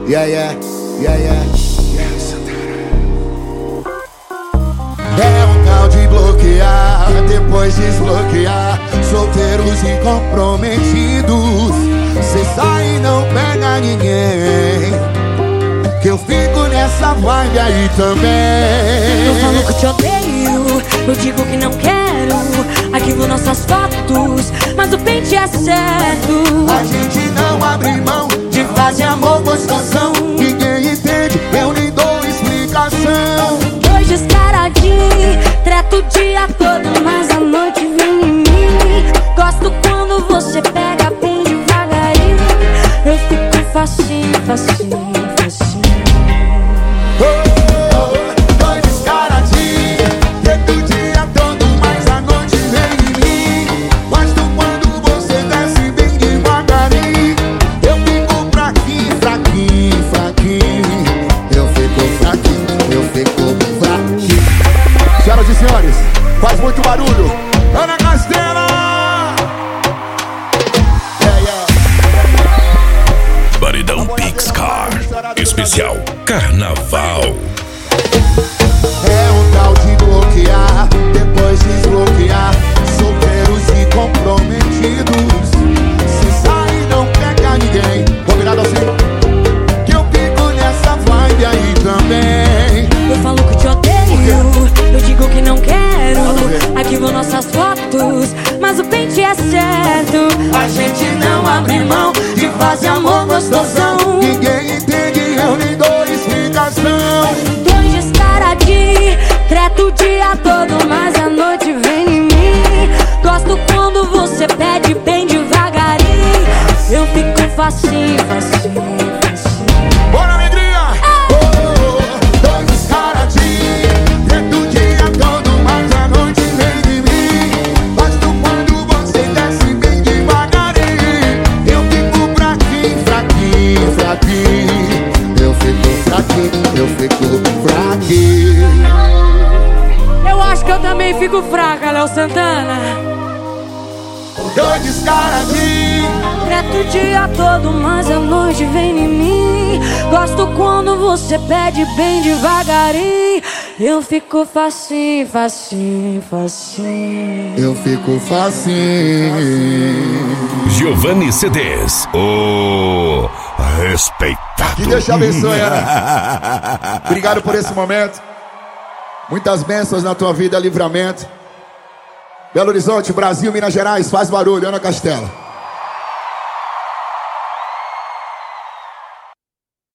Yeah, yeah, yeah, yeah. É um tal de bloquear, depois desbloquear. Solteiros e comprometidos, cê sai e não pega ninguém, que eu fico nessa vibe aí também. Eu falo que te odeio, eu digo que não quero, arquivo nossas fotos, mas o pente é certo. A gente não abre mão de fazer amor gostosão. Ninguém entende, eu nem dou explicação. Dois descaradinhos, treto o dia todo, mas a noite vem em mim. Gosto quando você pega bem devagarinho, eu fico facinho, facinho, facinho. Dois descaradinhos, treto o dia todo, mas a noite vem em mim. Gosto quando você desce bem devagarinho, eu fico fraquinho, fraquinho, fraquinho. Eu fico fraquinho, eu fico fraquinho. Senhoras e senhores, faz muito barulho, Ana Castela! Paredão Pixcar Especial Carnaval. É um tal de bloquear, depois desbloquear. Solteiros e comprometidos, se sai e não pega ninguém. Combinado assim? Que eu fico nessa vibe aí também. Eu falo que te odeio, eu digo que não quero, arquivo nossas fotos, mas o pente é certo. A gente não abre mão de fazer amor gostosão. Ninguém entende, eu nem dou explicação. Dois descaradinhos, treto o dia todo, mas a noite vem em mim. Gosto quando você pede bem devagarinho, eu fico facinho, facinho, facinho. Bora, alegria! Dois descaradinhos, treto o dia todo, mas a noite vem de mim. Gosto quando você desce bem devagarinho, eu fico fraquinho, fraquinho, fraquinho. Eu fico fraquinho, eu fico fraquinho. Eu acho que eu também fico fraca, Léo Santana. Dois descaradinhos, Treto o dia todo, mas a noite vem em mim. Gosto quando você pede bem devagarinho, eu fico facinho, facinho, facinho. eu fico facinho. Giovanni CDs, o respeitado. Que Deus te abençoe, Ana. Obrigado por esse momento. Muitas bênçãos na tua vida, livramento. Belo Horizonte, Brasil, Minas Gerais, faz barulho, Ana Castela.